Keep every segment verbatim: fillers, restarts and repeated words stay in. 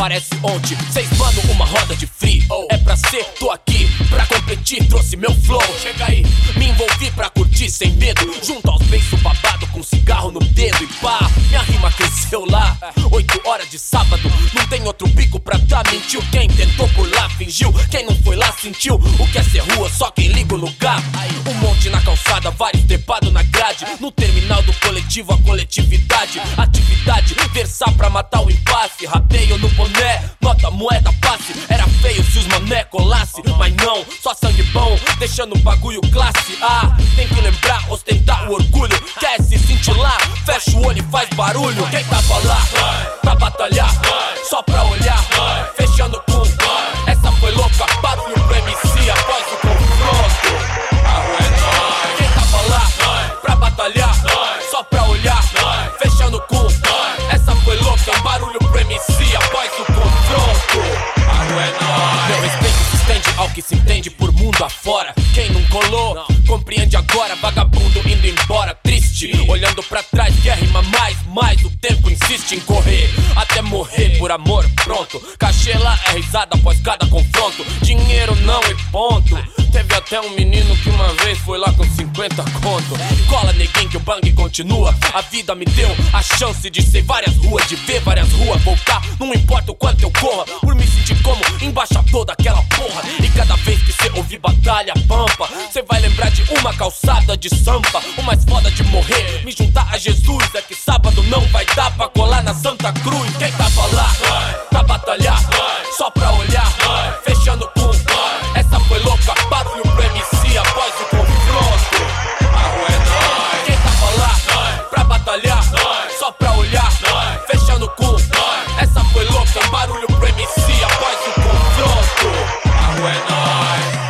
parece ontem. Seis mano, uma roda de free. É pra ser, tô aqui pra competir. Trouxe meu flow, chega aí. Me envolvi pra curtir sem medo. Junto aos beiços babado com cigarro no dedo. E pá, minha rima cresceu lá. Oito horas de sábado, não tem outro bico pra tá. Mentiu quem tentou por lá, fingiu. Quem não foi lá sentiu o que é ser rua, só quem liga o lugar. Um monte na calçada, vários trepados na grade. No terminal do coletivo, a coletividade. Atividade, versar pra matar o impasse. Rateio no boné, nota, moeda, passe. Era feio se os mané colasse, mas não, só sangue bom, deixando o bagulho classe A. Tem que lembrar, ostentar o orgulho. Quer se sentir lá, fecha o olho e faz barulho. Quem tava lá, pra batalhar, só pra olhar, fechando com essa foi louca, barulho pro M C após o confronto. A rua é nóis. Quem tava lá, pra batalhar, só pra olhar, fechando com essa foi louca, barulho pro M C após o confronto. A rua é nóis. Meu respeito se estende ao que se entende por mundo afora. Quem não colou, compreende agora. Vagabundo indo embora, triste, olhando pra trás, quer rima mais, mais. O tempo insiste em correr, até morrer por amor, pronto. Cachê lá é risada após cada confronto. Dinheiro não e ponto. Teve até um menino que uma vez foi lá com cinquenta conto. Cola neguinho que o bang continua. A vida me deu a chance de ser várias ruas, de ver várias ruas voltar. Não importa o quanto eu corra, por me sentir como embaixador daquela porra. E cada vez que cê ouvir batalha, pampa, cê vai lembrar de uma calçada de sampa. O mais foda de morrer, me juntar a Jesus. É que sábado não vai dar pra colar na Santa Cruz. Quem tava lá, pra batalhar, só pra olhar, fechando com essa foi louca, barulho pro M C após o confronto. A rua é nóis. Quem tava lá, pra batalhar, só pra olhar, fechando com essa foi louca, barulho pro M C após o confronto. A rua é nóis.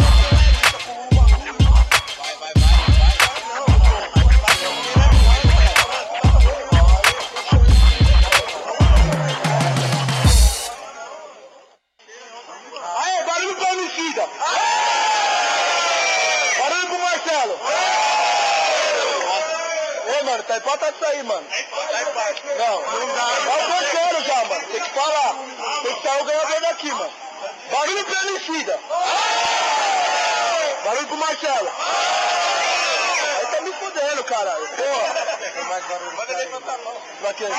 Aê, barulho pro homicida! Barulho pro Marcelo! Ei, mano, tá empatado isso aí, mano. Não, não dá. É o terceiro já, mano. Tem que falar. Tem que sair o ganhador daqui, mano. Barulho pro homicida! Barulho pro Marcelo! Aí tá me fudendo, caralho. Porra! Pode levantar a mão. Pra quê?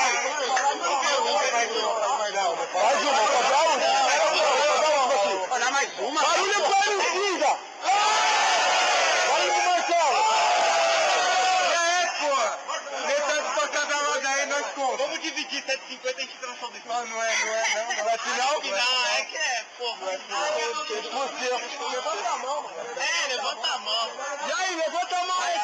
Mais uma, vou fazer a última. Vou dar mais uma. Barulho pro homicida! Barulho pro Marcelo! E aí, porra? Metade pra cada lado aí, nós conta. Vamos dividir cento e cinquenta, a gente transforma isso. Não, não é, não é, não. Não é final? Final, é que é, porra. Não é final. Você, levanta a mão, mano. É, levanta a mão. E aí, levanta a mão aí,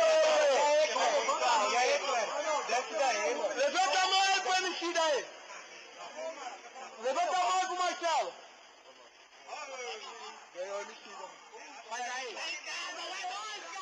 E aí, Cléber? Desce daí, mano. levanta a mão aí pro homicida aí. Levanta a mão aí pro Marcelo. Ganhou o homicida. Vai aí. Vai, cara, vai, nós, cara.